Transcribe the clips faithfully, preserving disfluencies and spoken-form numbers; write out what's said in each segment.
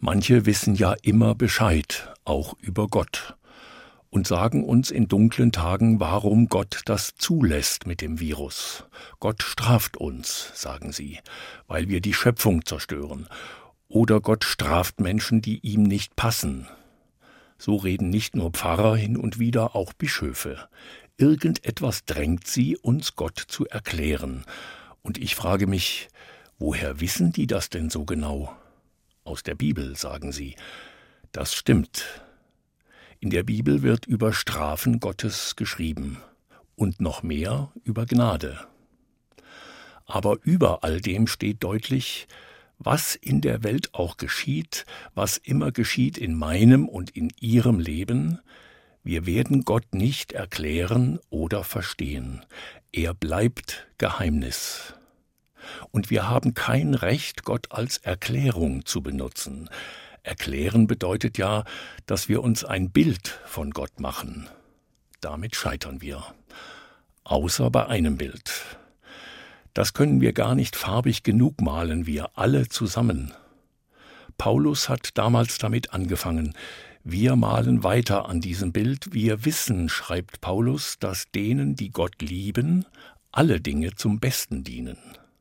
Manche wissen ja immer Bescheid, auch über Gott, und sagen uns in dunklen Tagen, warum Gott das zulässt mit dem Virus. Gott straft uns, sagen sie, weil wir die Schöpfung zerstören. Oder Gott straft Menschen, die ihm nicht passen. So reden nicht nur Pfarrer hin und wieder, auch Bischöfe. Irgendetwas drängt sie, uns Gott zu erklären. Und ich frage mich, woher wissen die das denn so genau? Aus der Bibel, sagen sie. Das stimmt. In der Bibel wird über Strafen Gottes geschrieben und noch mehr über Gnade. Aber über all dem steht deutlich, was in der Welt auch geschieht, was immer geschieht in meinem und in Ihrem Leben, wir werden Gott nicht erklären oder verstehen. Er bleibt Geheimnis. Und wir haben kein Recht, Gott als Erklärung zu benutzen. Erklären bedeutet ja, dass wir uns ein Bild von Gott machen. Damit scheitern wir. Außer bei einem Bild. Das können wir gar nicht farbig genug malen, wir alle zusammen. Paulus hat damals damit angefangen. Wir malen weiter an diesem Bild. Wir wissen, schreibt Paulus, dass denen, die Gott lieben, alle Dinge zum Besten dienen.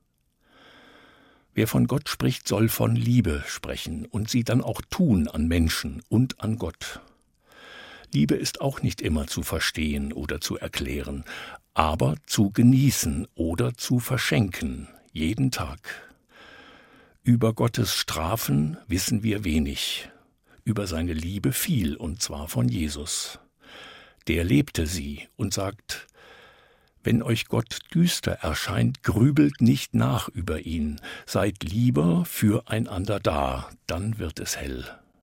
Wer von Gott spricht, soll von Liebe sprechen und sie dann auch tun an Menschen und an Gott. Liebe ist auch nicht immer zu verstehen oder zu erklären, aber zu genießen oder zu verschenken, jeden Tag. Über Gottes Strafen wissen wir wenig, über seine Liebe viel, und zwar von Jesus. Der lebte sie und sagt: Wenn euch Gott düster erscheint, grübelt nicht nach über ihn, seid lieber füreinander da, dann wird es hell.